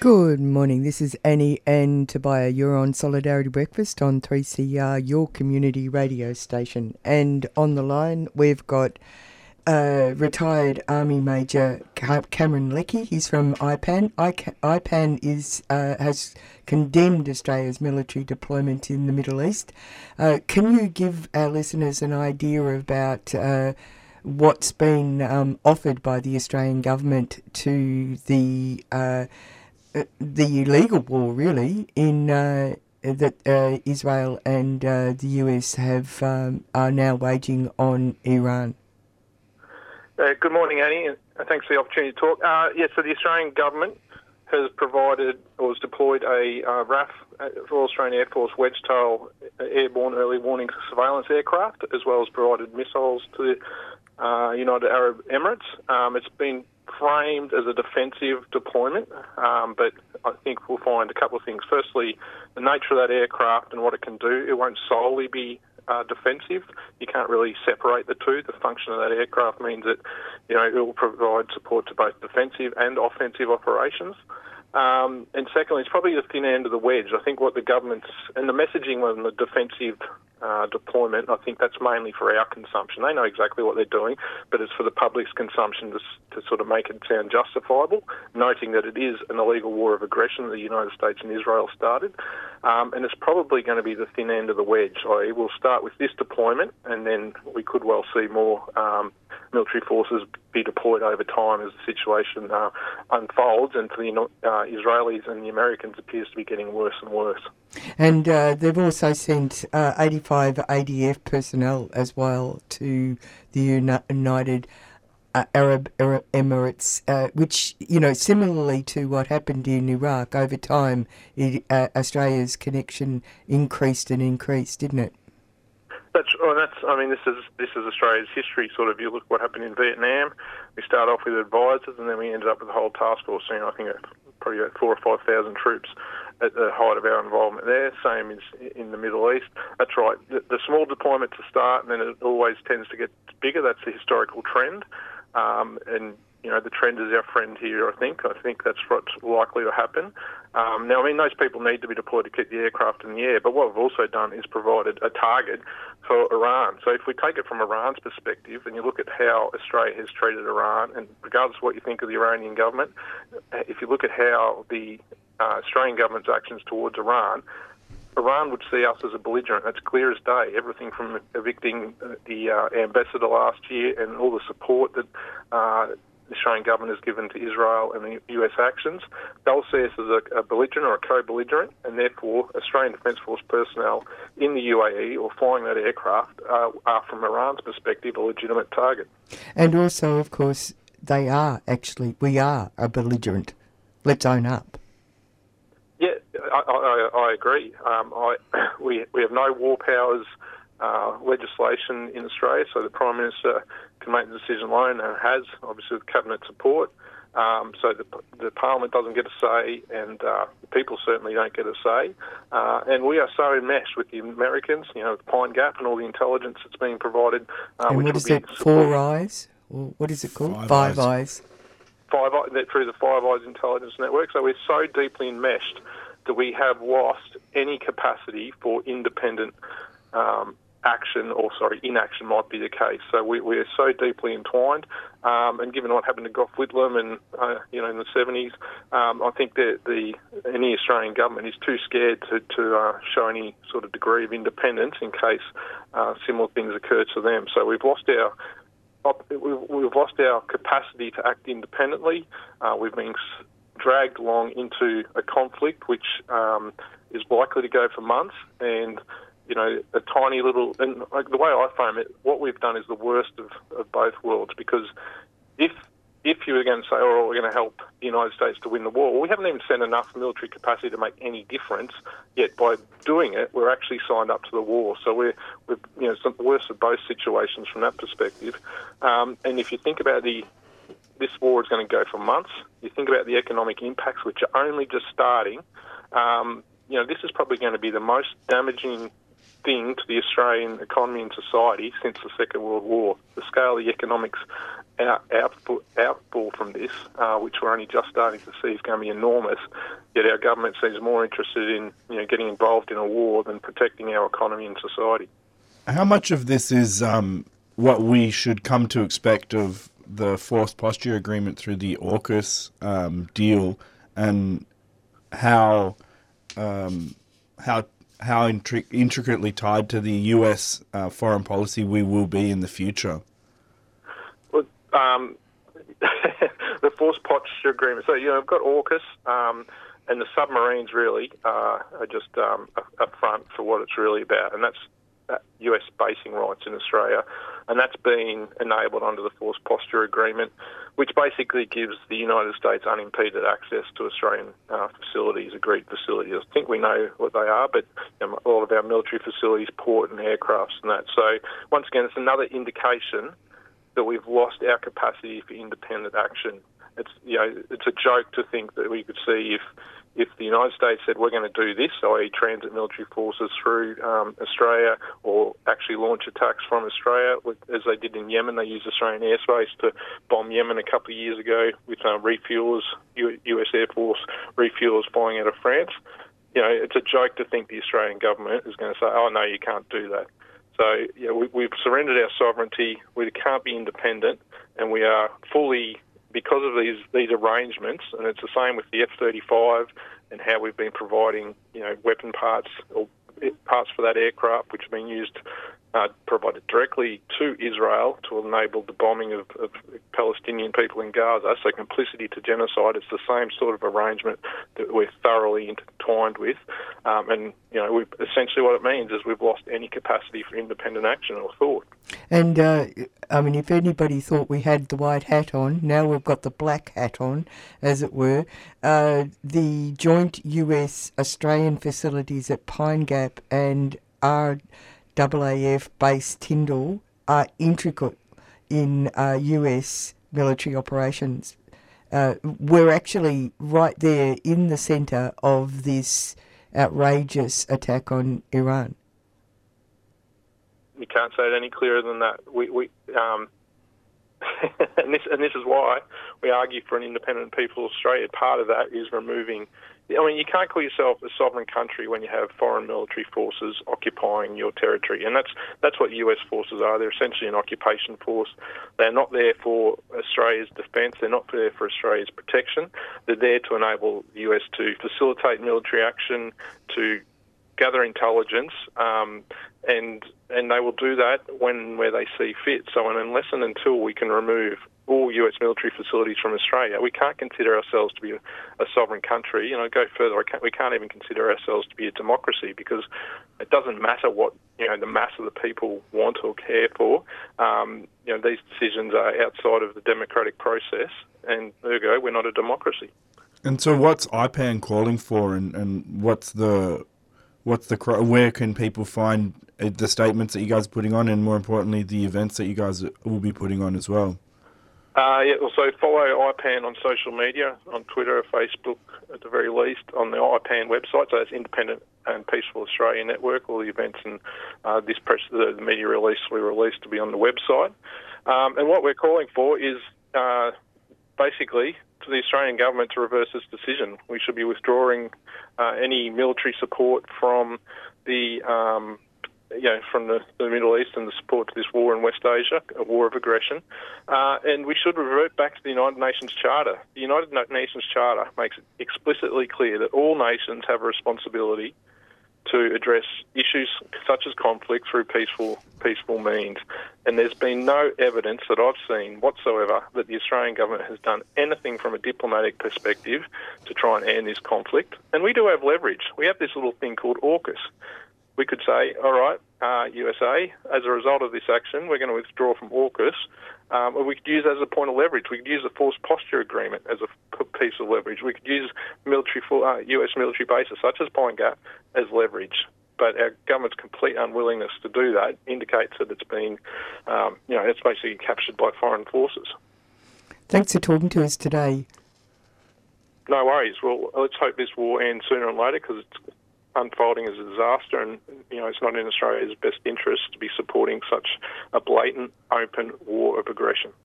Good morning, this is Annie and Tobiah. You're on Solidarity Breakfast on 3CR, your community radio station. And on the line, we've got retired Army Major Cameron Leckie. He's from IPAN. IPAN has condemned Australia's military deployment in the Middle East. Can you give our listeners an idea about what's been offered by the Australian government to the illegal war, really, in that Israel and the US are now waging on Iran? Good morning, Annie, and thanks for the opportunity to talk. So the Australian government has provided or has deployed a RAF, Royal Australian Air Force Wedgetail airborne early warning surveillance aircraft, as well as provided missiles to the United Arab Emirates. It's been framed as a defensive deployment, but I think we'll find a couple of things. Firstly, the nature of that aircraft and what it can do, it won't solely be defensive. You can't really separate the two. The function of that aircraft means that, it will provide support to both defensive and offensive operations. And secondly, it's probably the thin end of the wedge. I think what the government's, and the messaging on the defensive deployment, I think that's mainly for our consumption. They know exactly what they're doing, but it's for the public's consumption to sort of make it sound justifiable, noting that it is an illegal war of aggression that the United States and Israel started. And it's probably going to be the thin end of the wedge. We'll start with this deployment, and then we could well see more military forces be deployed over time as the situation unfolds, and for the Israelis and the Americans appears to be getting worse and worse. And they've also sent 85 ADF personnel as well to the United Arab Emirates, which, similarly to what happened in Iraq, over time, Australia's connection increased and increased, didn't it? This is Australia's history. Sort of, you look at what happened in Vietnam. We started off with advisors, and then we ended up with a whole task force. I think probably about 4,000 or 5,000 troops at the height of our involvement there. Same as in the Middle East. That's right. The small deployment to start, and then it always tends to get bigger. That's the historical trend. The trend is our friend here, I think. I think that's what's likely to happen. Those people need to be deployed to keep the aircraft in the air, but what we've also done is provided a target for Iran. So if we take it from Iran's perspective and you look at how Australia has treated Iran, and regardless of what you think of the Iranian government, if you look at how the Australian government's actions towards Iran would see us as a belligerent. That's clear as day. Everything from evicting the ambassador last year and all the support that the Australian government has given to Israel and the US actions, they'll see us as a belligerent or a co-belligerent, and therefore Australian Defence Force personnel in the UAE or flying that aircraft are, from Iran's perspective, a legitimate target. And also, of course, we are a belligerent. Let's own up. Yeah, I agree. We have no war powers legislation in Australia, so the Prime Minister can make the decision alone and has, obviously, with Cabinet support. So the Parliament doesn't get a say, and the people certainly don't get a say. And we are so enmeshed with the Americans, with Pine Gap and all the intelligence that's being provided. And what is it, Four Eyes? Or what is it called? Five Eyes. Through the Five Eyes intelligence network. So we're so deeply enmeshed that we have lost any capacity for independent inaction might be the case. So we're so deeply entwined, and given what happened to Gough Whitlam and in the 70s, I think that any Australian government is too scared to show any sort of degree of independence in case similar things occur to them. So we've lost our capacity to act independently. We've been dragged along into a conflict which is likely to go for months, and a tiny little, and the way I frame it, what we've done is the worst of both worlds, because if you were going to say, we're going to help the United States to win the war, well, we haven't even sent enough military capacity to make any difference, yet by doing it, we're actually signed up to the war. So we're it's the worst of both situations from that perspective. And if you think about this war is going to go for months, you think about the economic impacts, which are only just starting, this is probably going to be the most damaging sting to the Australian economy and society since the Second World War. The scale of the economics outfall from this, which we're only just starting to see, is going to be enormous. Yet our government seems more interested in getting involved in a war than protecting our economy and society. How much of this is what we should come to expect of the forced posture agreement through the AUKUS deal, and how intricately tied to the US foreign policy we will be in the future? Well, the forced posture agreement. So I've got AUKUS, and the submarines really are just a front for what it's really about, and that's US basing rights in Australia, and that's been enabled under the forced posture agreement, which basically gives the United States unimpeded access to Australian facilities, agreed facilities. I think we know what they are, but a lot of our military facilities, port and aircrafts and that. So once again, it's another indication that we've lost our capacity for independent action. It's a joke to think that we could see if the United States said we're going to do this, i.e. transit military forces through Australia, or actually launch attacks from Australia, as they did in Yemen. They used Australian airspace to bomb Yemen a couple of years ago with refuelers, US Air Force refuelers flying out of France. It's a joke to think the Australian government is going to say, oh, no, you can't do that. So we've surrendered our sovereignty. We can't be independent, and we are fully, because of these arrangements, and it's the same with the F-35 and how we've been providing, weapon parts or parts for that aircraft, which have been used, provided directly to Israel to enable the bombing of Palestinian people in Gaza. So complicity to genocide, it's the same sort of arrangement that we're thoroughly intertwined with. Essentially what it means is we've lost any capacity for independent action or thought. And, if anybody thought we had the white hat on, now we've got the black hat on, as it were. The joint US-Australian facilities at Pine Gap and RAAF base Tyndall are intricate in US military operations. We're actually right there in the centre of this outrageous attack on Iran. You can't say it any clearer than that. And this is why we argue for an independent people of Australia. Part of that is removing. You can't call yourself a sovereign country when you have foreign military forces occupying your territory, and that's what US forces are. They're essentially an occupation force. They're not there for Australia's defence. They're not there for Australia's protection. They're there to enable the US to facilitate military action, to gather intelligence, and they will do that where they see fit. So unless and until we can remove all US military facilities from Australia, we can't consider ourselves to be a sovereign country. Go further, we can't even consider ourselves to be a democracy, because it doesn't matter what the mass of the people want or care for. These decisions are outside of the democratic process, and ergo, we're not a democracy. And so what's IPAN calling for, and where can people find the statements that you guys are putting on, and more importantly, the events that you guys will be putting on as well? Also follow IPAN on social media, on Twitter or Facebook at the very least, on the IPAN website. So that's Independent and Peaceful Australia Network. All the events and the media release we released to be on the website. And what we're calling for is basically to the Australian government to reverse this decision. We should be withdrawing any military support from from the Middle East and the support to this war in West Asia, a war of aggression. And we should revert back to the United Nations Charter. The United Nations Charter makes it explicitly clear that all nations have a responsibility to address issues such as conflict through peaceful means. And there's been no evidence that I've seen whatsoever that the Australian government has done anything from a diplomatic perspective to try and end this conflict. And we do have leverage. We have this little thing called AUKUS. We could say, all right, USA, as a result of this action, we're going to withdraw from AUKUS. Or we could use it as a point of leverage. We could use a forced posture agreement as a piece of leverage. We could use US military bases, such as Pine Gap, as leverage. But our government's complete unwillingness to do that indicates that it's been, it's basically captured by foreign forces. Thanks for talking to us today. No worries. Well, let's hope this war ends sooner or later, because it's unfolding as a disaster, and it's not in Australia's best interest to be supporting such a blatant, open war of aggression.